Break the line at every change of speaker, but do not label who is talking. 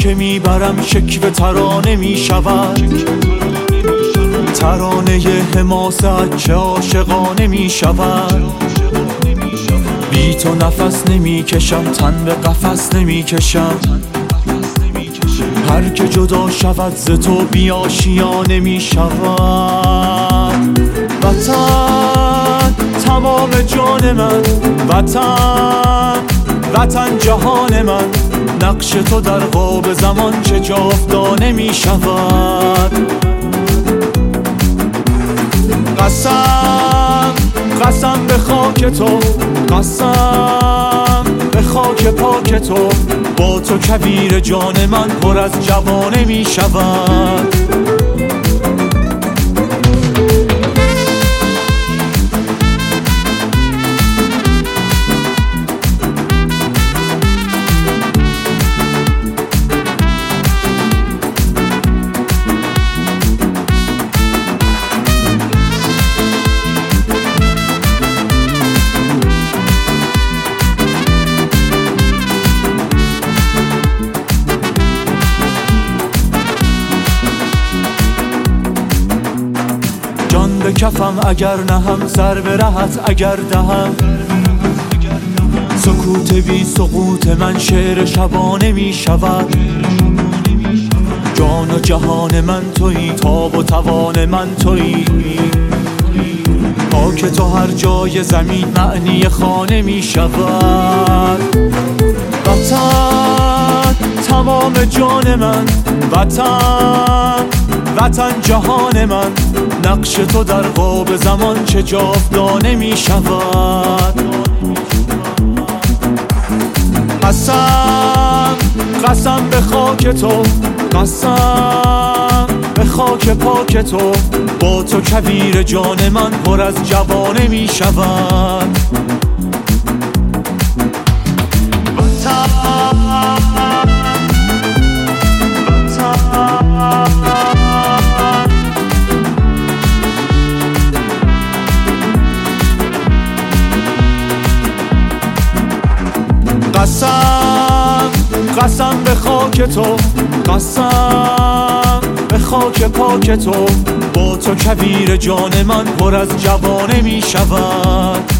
که میبرم شکوه ترانه میشود، ترانه حماست چه عاشقانه میشود. بی تو نفس نمیکشم، تن به قفس نمیکشم، هر که جدا شود ز تو بی آشیانه میشود. وطن تمام جان من، وطن وطن جهان من، نقش تو در قاب زمان چه جاودانه میشود. قسم قسم به خاک تو، قسم به خاک پاک تو، با تو کویر جان من پر از جوانه می شود. به کفم اگر نهم، سر به رهت اگر دهم، سکوت بی سقوط من شعر شبانه می شود. جان و جهان من تویی، تاب و توان من تویی، پاک تو هر جای زمین معنی خانه می شود. وطن تمام جان من، وطن وطن جهان من، نقش تو در قاب زمان چه جاودانه می شود. قسم قسم به خاک تو، قسم به خاک پاک تو، با تو کویر جان من پر از جوانه می شود. قسم قسم به خاک تو، قسم به خاک پاک تو، با تو کویر جان من پر از جوانه می شود.